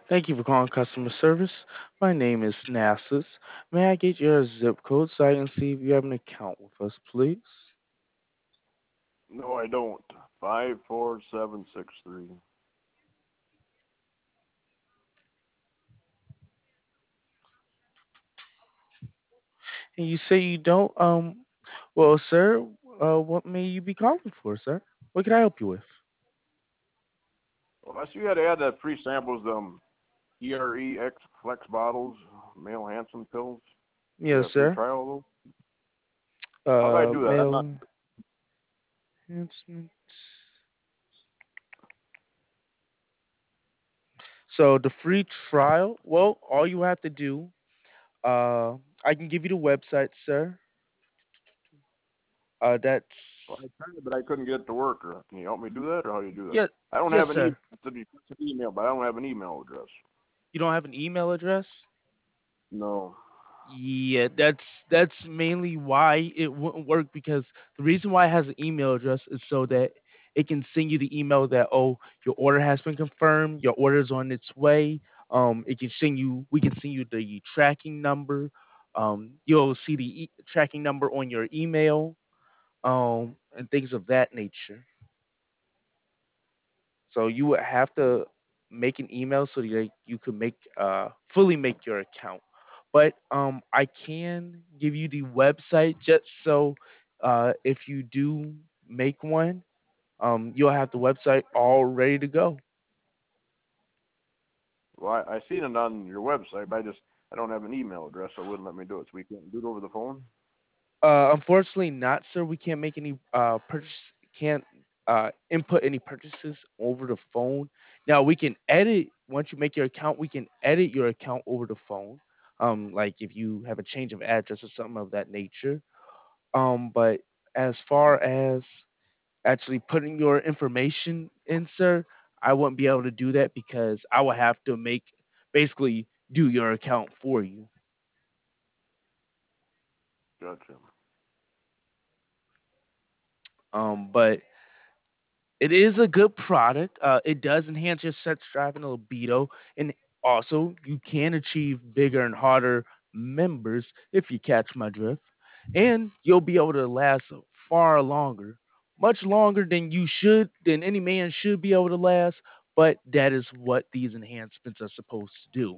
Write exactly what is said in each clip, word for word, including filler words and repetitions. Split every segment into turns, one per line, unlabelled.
Thank you for calling customer service. My name is Nasus. May I get your zip code so I can see if you have an account with us, please?
No, I don't. Five four seven six three.
And you say you don't. Um, well, sir, uh, what may you be calling for, sir? What can I help you with?
Well, I see you had to add that free samples, um, E R E X Flex bottles, male Hansen pills. You
Yes,
got a free
sir.
trial of those? How do I
Uh,
do that? I'm not.
mail enhancements. So the free trial. Well, all you have to do. Uh, I can give you the website, sir. Uh, that's
Well, I tried it, but I couldn't get it to work. Or can you help me do that, or how do you do that?
yeah.
I don't
Yes,
have an
sir.
email. To be it's an email, but I don't have an email address.
You don't have an email address?
No.
Yeah, that's that's mainly why it wouldn't work because the reason why it has an email address is so that it can send you the email that oh your order has been confirmed, your order is on its way. Um, it can send you we can send you the tracking number. Um, you'll see the e- tracking number on your email. Um, and things of that nature. So you would have to make an email so that you could make uh fully make your account. But um I can give you the website just so uh if you do make one, um you'll have the website all ready to go.
Well, I, I seen it on your website, but I just I don't have an email address, so it wouldn't let me do it. So we can't do it over the phone.
Uh unfortunately not, sir. We can't make any uh purchase can't uh input any purchases over the phone. Now we can edit once you make your account, we can edit your account over the phone. Um like if you have a change of address or something of that nature. Um but as far as actually putting your information in, sir, I wouldn't be able to do that because I would have to make basically do your account for you.
Gotcha.
Um but it is a good product. Uh, it does enhance your sex drive and libido, and also you can achieve bigger and harder members if you catch my drift. And you'll be able to last far longer, much longer than you should, than any man should be able to last. But that is what these enhancements are supposed to do.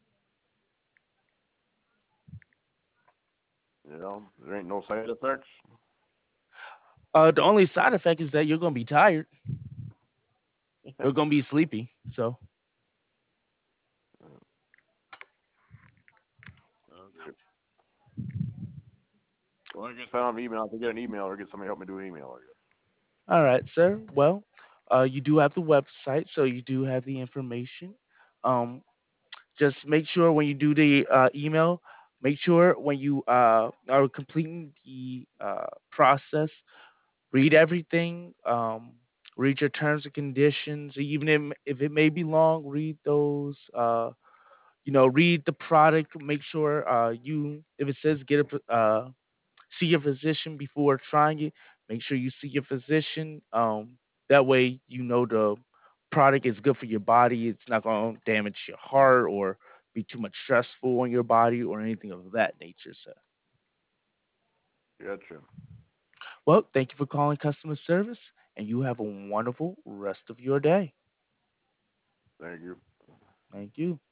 You know, there ain't no side effects.
Uh, the only side effect is that you're gonna be tired. You're gonna be sleepy. So,
Okay. Well, I guess I don't have an email. I have to get an email or get somebody to help me do an email. I guess.
all right, sir. Well, uh, you do have the website, so you do have the information. Um, just make sure when you do the uh, email, make sure when you uh, are completing the uh, process, read everything, um, read your terms and conditions. Even if, if it may be long, read those. Uh, you know, read the product. Make sure uh, you, if it says get a uh, see your physician before trying it. Make sure you see your physician. Um, that way, you know the product is good for your body. It's not going to damage your heart or be too much stressful on your body or anything of that nature, sir.
Gotcha.
Well, thank you for calling customer service, and you have a wonderful rest of your day.
Thank you.
Thank you.